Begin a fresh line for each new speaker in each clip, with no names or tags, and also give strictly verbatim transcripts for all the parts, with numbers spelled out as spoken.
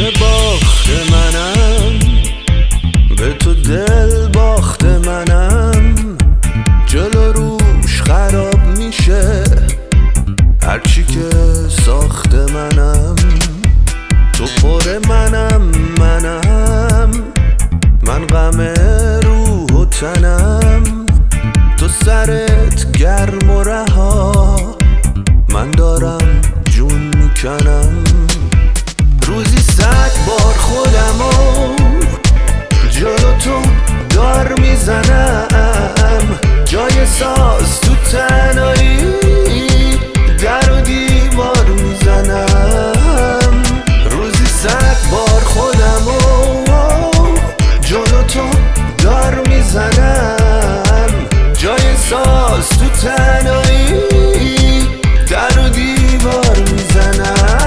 همیشه باخت منم، به تو دل باخت منم، جلو روش خراب میشه هرچی که ساخت منم. تو پر منم منم، من غم روح و تنم، تو سرت گرم و رها، من دارم جون میکنم. روزی صد بار خودمو جلو تو دار میزنم، جای ساز تو تنهایی در و دیوار میزنم. روزی صد بار خودمو جلو تو دار میزنم، جای ساز تو تنهایی در و دیوار میزنم.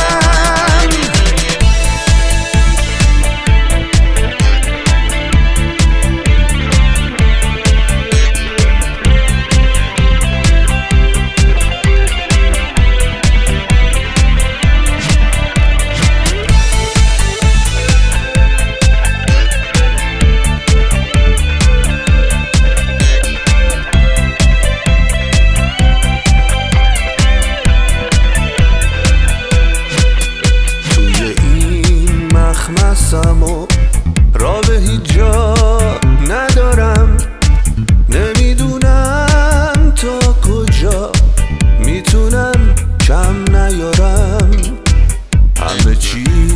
مخمسم و را به هیچ جا ندارم، نمیدونم تا کجا میتونم کم نیارم. همه چی